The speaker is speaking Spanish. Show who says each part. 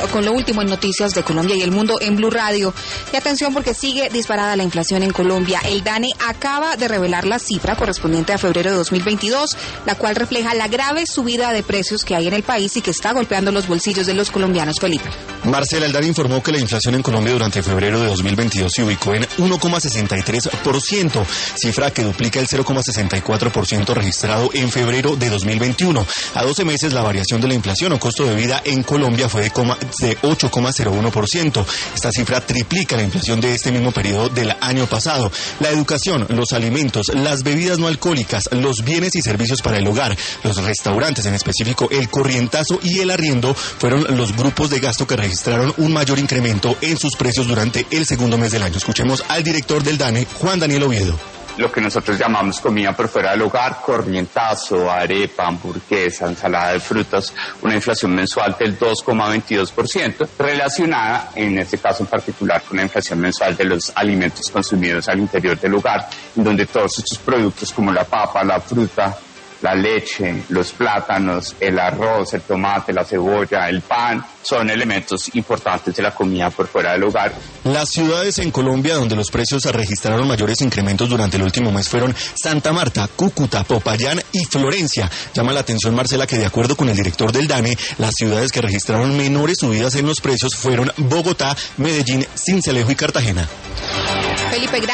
Speaker 1: con lo último en noticias de Colombia y el mundo en Blue Radio. Y atención porque sigue disparada la inflación en Colombia. El DANE acaba de revelar la cifra correspondiente a febrero de 2022, la cual refleja la grave subida de precios que hay en el país y que está golpeando los bolsillos de los colombianos. Felipe.
Speaker 2: Marcela, el DANE informó que la inflación en Colombia durante febrero de 2022 se ubicó en 1,63%, cifra que duplica el 0,64% registrado en febrero de 2021. A 12 meses la variación de la inflación o costo de vida en Colombia fue de 8,01%. Esta cifra triplica la inflación de este mismo periodo del año pasado. La educación, los alimentos, las bebidas no alcohólicas, los bienes y servicios para el hogar, los restaurantes, en específico el corrientazo y el arriendo, fueron los grupos de gasto que registraron un mayor incremento en sus precios durante el segundo mes del año. Escuchemos al director del DANE, Juan Daniel Oviedo.
Speaker 3: Lo que nosotros llamamos comida por fuera del hogar, corrientazo, arepa, hamburguesa, ensalada de frutas, una inflación mensual del 2,22%, relacionada en este caso en particular con la inflación mensual de los alimentos consumidos al interior del hogar, en donde todos estos productos como la papa, la fruta, la leche, los plátanos, el arroz, el tomate, la cebolla, el pan, son elementos importantes de la comida por fuera del hogar.
Speaker 2: Las ciudades en Colombia donde los precios registraron mayores incrementos durante el último mes fueron Santa Marta, Cúcuta, Popayán y Florencia. Llama la atención, Marcela, que de acuerdo con el director del DANE, las ciudades que registraron menores subidas en los precios fueron Bogotá, Medellín, Sincelejo y Cartagena.